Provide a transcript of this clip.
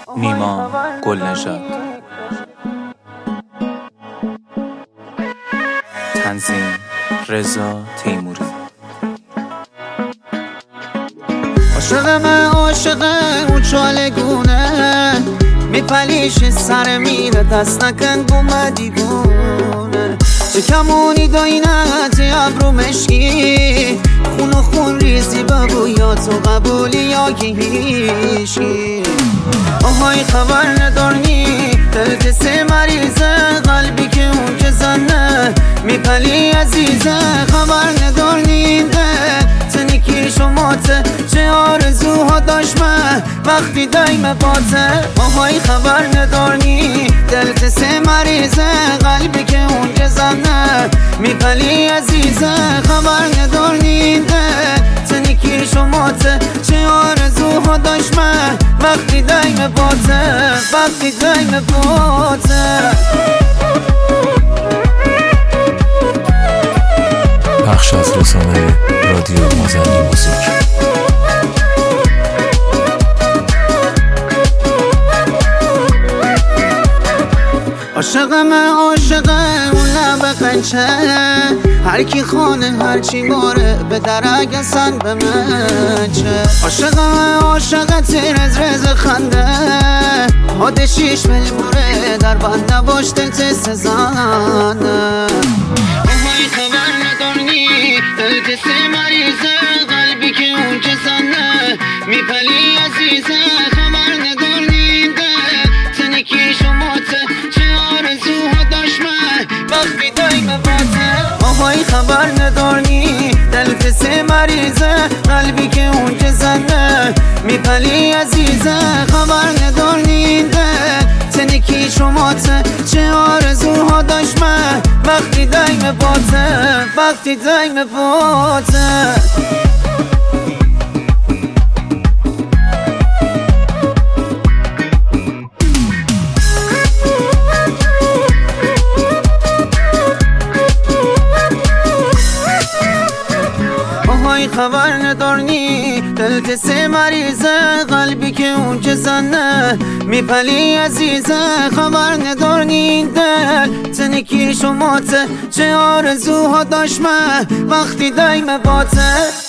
نیما گلنژاد. تنظیم رضا تیموری. عاشق اون چالگونه میپلیش سر میره دست نکن بوم دیگونه چه کمونی داینت ابرو مشکی خون و خون ریزی بگویا تو قبولی یا که هیشی آهای خبر ندارنی دل کسی مریضه قلبی که اون که زنه میپلی عزیزه خبر ندارنی تنکی شماته چه آرزوها داشت من وقتی دایم باته آهای خبر ندارنی دل کسی مریضه قلبی که اون که زنه میپلی عزیزه خبر ندارنی تنکی شماته چه آرزوها داشت من وقتی دایم باته وقتی دایم باته. بخش از رسانه رادیو مازندی موزیک. عاشق اون لب قنچه هر کی خانه هر چی ماره به درک اصلا به من چه عاشق تیر از رز خنده حاد شیش ملبوره در بند نباش دل تست زنه آهای خبر ندارنی دل کسی مریضه قلبی که اون که زنه میپلی عزیزه خبر ندارنی تنکی شماته چه آرزوها داشت من وقتی دایم باته آهای خبر ندارنی دل کسی مریضه قلبی که اون که زنه میپلی عزیزه خبر ندارنی تنکی شماته چه آرزوها داشت من وقتی دایم باته وقتی دایم باته. خبر ندارنی دل کسی مریضه قلبی که اون که زنه میپلی عزیزه خبر ندارنی دل تنکی شماته چه آرزوها داشت من وقتی دایم باته